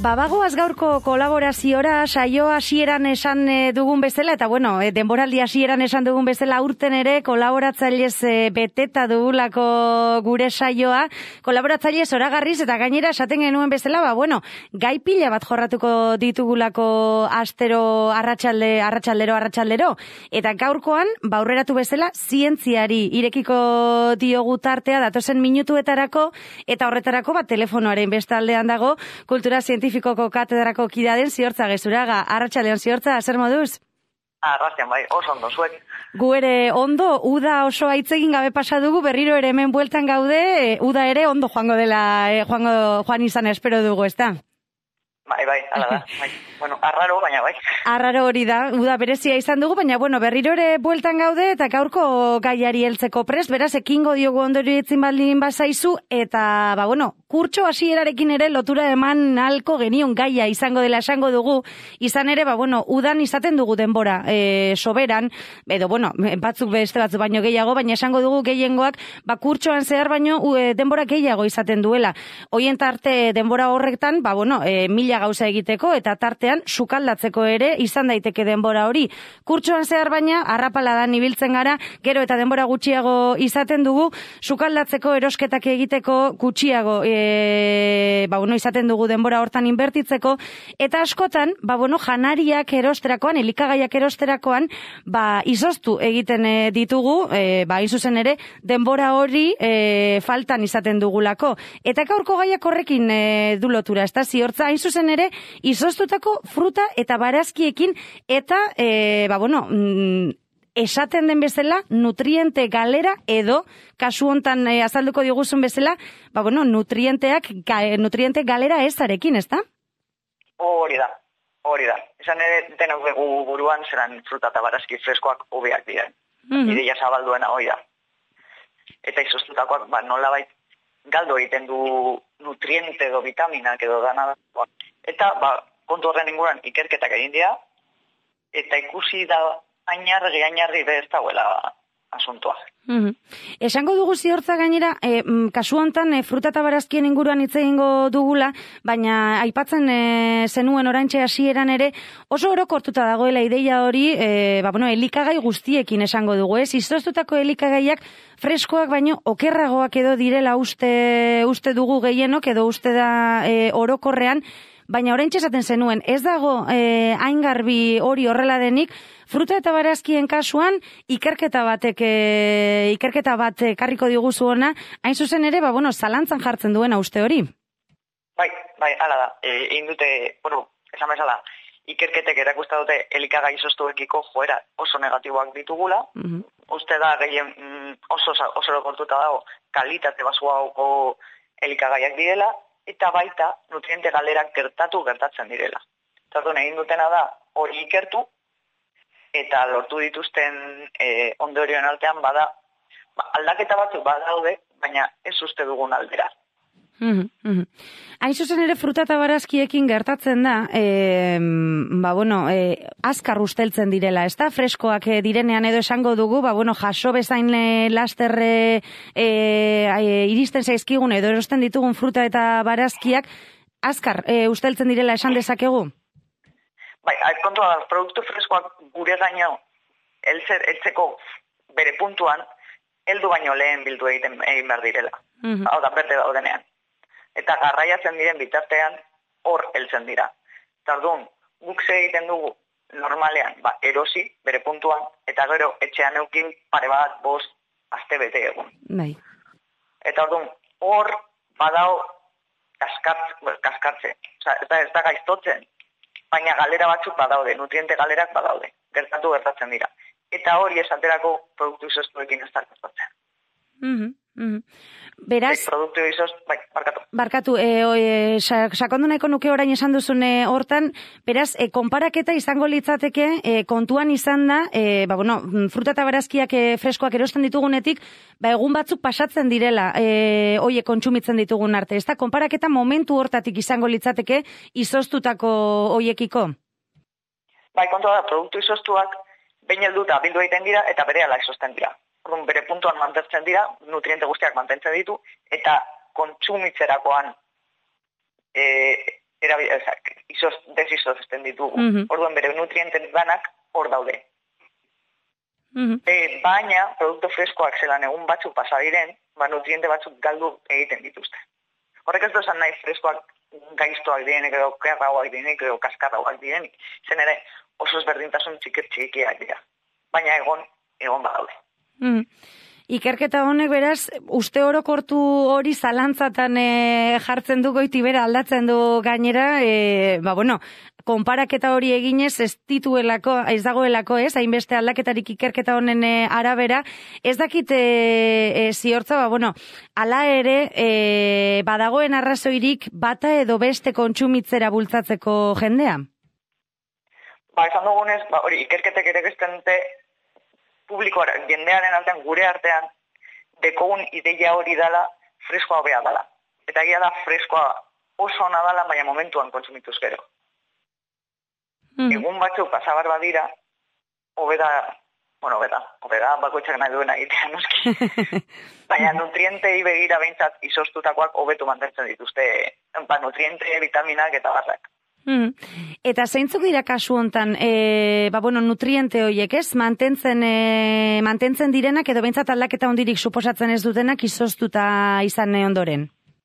Bagoaz gaurko kolaboraziora, saio hasieran esan dugun bezala, eta bueno, denboraldi hasieran esan dugun bezala, urten ere kolaboratzailez beteta dugulako gure saioa, kolaboratzailez oragarriz, eta gainera esaten genuen bezala, gai pila bat jorratuko ditugulako astero arratsaldero, eta gaurkoan, aurreratu bezala, zientziari irekiko diogu tartea datozen minutuetarako, eta horretarako telefonoaren bestaldean dago, kultura zientifikoako katedrako kidaden Ziortza Gezuraga. Arratsaldeon Ziortza, zer moduz? Arratsaldeon bai, oso ondo zuek. Gu ere ondo, uda oso aitzegin gabe pasa dugu, berriro ere hemen bueltan gaude, uda ere ondo joango dela, joan izan espero dugu, ezta? Bai, hala da. Bueno, arraro, baina bai. Arraro hori da, uda berezia izan dugu, baina berriro ere bueltan gaude eta gaurko gaiari heltzeko prest, beraz ekingo diogu ondorioetzin baldin bazaizu, eta kurtso hasierarekin ere lotura eman halko genion gaia izango dela esango dugu, izan ere, udan izaten dugu denbora soberan, edo, batzuk beste batzuk baino gehiago, baina esango dugu gehiengoak, kurtsoan zehar baino denbora gehiago izaten duela. Hoien tarte denbora horretan, mila gauza egiteko, eta tartean sukaldatzeko ere izan daiteke denbora hori. Kurtsoan zehar baina, arrapaladan ibiltzen gara, gero eta denbora gutxiago izaten dugu, sukaldatzeko erosketak egiteko gutxiago izaten dugu denbora hortan inbertitzeko, eta askotan, janariak erosterakoan, elikagaiak erosterakoan, izoztu egiten ditugu, hain zuzen ere, denbora hori faltan izaten dugulako. Eta gaurko gaiak horrekin du lotura, ez da, Ziortza, hain zuzen ere, izoztutako fruta eta barazkiekin, eta, esaten den bezala, nutriente galera edo, kasu hontan azalduko diguzun bezala, nutriente galera ezarekin, ez da? Hori da. Esan ere, denok dugu buruan, zeran fruta eta barazki freskoak hobeak diren. Ideia zabalduena hori da. Eta izoztutakoak, nolabait, galdo egiten du nutriente edo vitaminak edo dana. Eta, kontu horren inguruan ikerketak egin dira, eta ikusi da ainarri ez dagoela asuntoa. Esango dugu Ziortza gainera, kasu hontan fruta eta barazkien inguruan hitz egingo dugula, baina aipatzen zenuen oraintxe hasieran ere, oso orokortuta dagoela ideia hori, elikagai guztiekin esango dugu, ez? Izoztutako elikagaiak freskoak baino okerragoak edo direla uste dugu gehienok, edo uste da orokorrean, baina oraintxe esaten zenuen, ez dago hain garbi hori horrela denik, fruta eta barazkien kasuan, ikerketa bat karriko diguzu ona, hain zuzen ere, zalantzan jartzen duena uste hori. Bai, hala da. Egin dute, esan bezala, ikerketek erakusta dute elikagai izoztuekiko joera oso negatiboak ditugula, uste da gehien oso orokortuta dago kalitate basuagoko elikagaiak direla, eta baita nutriente galerak gertatzen direla. Zardun, egin dutena da hori ikertu, eta lortu dituzten ondorioen artean aldaketa batzuk badaude, baina ez uste dugun aldera. Hain zuzen ere fruta eta barazkiekin gertatzen da, azkar usteltzen direla, ez da? Freskoak direnean edo esango dugu, jaso bezain laster iristen zaizkigun edo erosten ditugun fruta eta barazkiak, azkar usteltzen direla esan dezakegu? Bai, kontua da, produktu freskoak gure gaino heltzeko bere puntuan, heldu baino lehen bildu egin behar direla. Hau da, berde daudenean. Eta garraiatzen diren bitartean hor heltzen dira. Tardun, guk ze egiten dugu normalean, erosi bere puntuan, eta gero etxean eukin pare bat 5 aste bete egun. Bai. Eta orduan, hor badao kaskartze. Ez da gaiztotzen, baina galera batzuk badaude, nutriente galerak badaude, gertatzen dira. Eta hori esaterako produktu izoztuekin ez da gertatzen. Beraz, produktu barkatu, sakondu nahiko nuke orain esan duzune hortan, beraz, konparaketa izango litzateke, kontuan izan da, fruta eta barazkiak freskoak erosten ditugunetik, egun batzuk pasatzen direla, hoiek kontsumitzen ditugun arte. Ez da, konparaketa momentu hortatik izango litzateke izoztutako hoiekiko? Bai, kontua da, produktu izoztuak, behin helduta bildu egiten dira, eta berehala izozten dira. Orduan, bere puntuan mantentzen dira, nutriente guztiak mantentzen ditu, eta kontsumitzerakoan desizozten ditugu. Orduan bere nutrienten danak hor daude. Baina, produktu freskoak zelan egun batzuk pasadiren, nutriente batzuk galdu egiten dituzte. Horrek ez dozan nahi freskoak gaiztoak direnik, edo kerrauak direnik, edo kaskarrauak direnik. Zen ere, oso ezberdintasun txikiak dira. Baina egon badaude. Ikerketa honek beraz, uste orokortu hori zalantzatan jartzen du goitibera aldatzen du gainera, konparaketa hori eginez ez dagoelako, hainbeste aldaketarik ikerketa honen arabera, ez dakit ziortza, ala ere, badagoen arrazoirik bata edo beste kontsumitzera bultzatzeko jendea? Esan dugunez, hori ikerketek ere gezten dute, publikoa, jendearen artean, gure artean, dekogun ideia hori dala, freskoa hobea dala. Eta egia da, freskoa oso ona dala, baina momentuan kontsumituz gero. Egun batzuk pasabar badira, hobeda, bakoitzak nahi duena egitea, noski. Baina nutrientei begira behintzat izostutakoak hobetu mantentzen dituzte, nutriente, vitaminak eta barrak. Eta zeintzuk dira kasu hontan, nutriente horiek, ez? Mantentzen direnak edo behintzat aldaketa hondirik suposatzen ez dutenak izoztuta izan ondoren?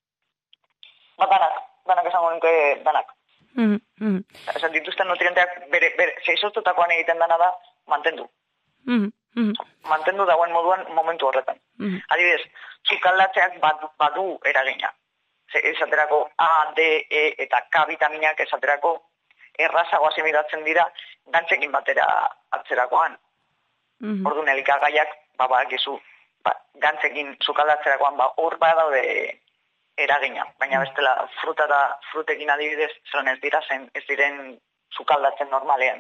Danak esango nuke danak. Esan dituzten nutrienteak izoztutakoan egiten dana da mantendu. Mantendu dagoen moduan momentu horretan. Adibidez, sukaldatzeak badu eragina. Esaterako A, D, E eta K vitaminak esaterako errazago asimilatzen dira gantzekin batera hartzerakoan. Orduan elikagaiak, gantzekin sukaldatzerakoan hor badaude eragina. Baina bestela frutekin adibidez, zelan ez diren sukaldatzen normalean.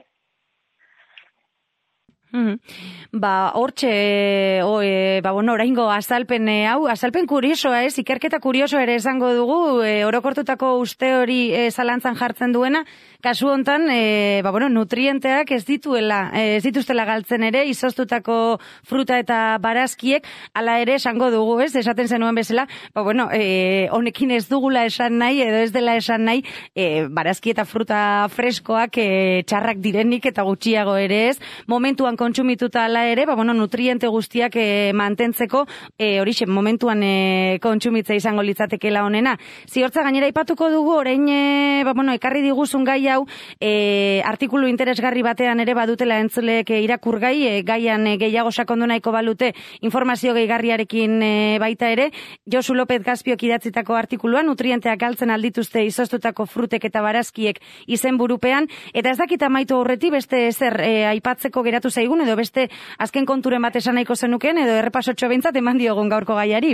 Oraingo azalpen kuriosoa ez, ikerketa kurioso ere esango dugu, orokortutako uste hori zalantzan jartzen duena, kasu hontan, nutrienteak ez dituztela galtzen ere, izoztutako fruta eta barazkiek, hala ere esango dugu ez, esaten zenuen bezala, honekin ez dugula esan nahi, edo ez dela esan nahi, barazki eta fruta freskoak txarrak direnik eta gutxiago ere ez, momentuan kontsumituta ala ere, nutriente guztiak mantentzeko, horixe, momentuan kontsumitza izango litzatekela honena. Ziortza gainera ipatuko dugu, orain, ekarri diguzun gai hau, artikulu interesgarri batean ere badutela entzuleek irakurgai, gaian gehiago sakondu nahiko balute informazio gehigarriarekin baita ere, Josu López Gazpiok idatzitako artikuluan, nutrienteak galtzen aldituzte izoztutako frutek eta barazkiek izenburupean, eta ez dakit amaitu horreti beste ezer aipatzeko geratu zaigun, edo beste azken konturen bat esan nahiko zenuken, edo errepasotxo behintzat eman diogun gaurko gaiari?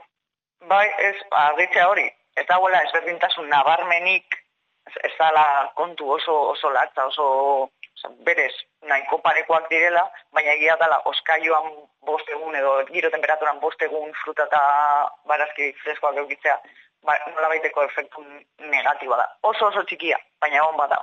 Ez, argitzea hori. Ez dagoela ezberdintasun nabarmenik, ez dala kontu oso latza, oso berez nahiko parekoak direla, baina egia dala oskaioan 5 egun edo giro temperaturan 5 egun fruta eta barazki freskoak eukitzea, nola baiteko efektu negatiba da. Oso txikia, baina egon bada.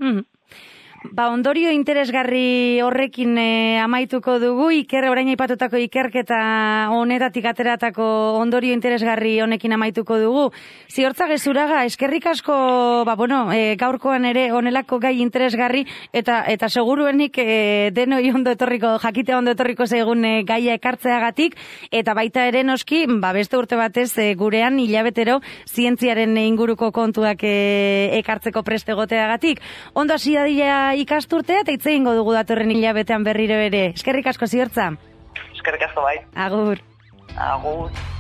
Ondorio interesgarri horrekin amaituko dugu, orain aipatutako ikerketa honetatik ateratako ondorio interesgarri honekin amaituko dugu. Ziortza Gezuraga, eskerrik asko, gaurkoan ere honelako gai interesgarri, eta seguruenik denoi jakitea ondo etorriko zaigun gaia ekartzeagatik, eta baita ere noski, beste urte batez gurean hilabetero zientziaren inguruko kontuak ekartzeko preste egoteagatik. Ondo hasi dadila ikasturtea eta hitz egingo dugu datorren hilabetean berriro ere. Eskerrik asko, Ziortza. Eskerrik asko bai. Agur. Agur.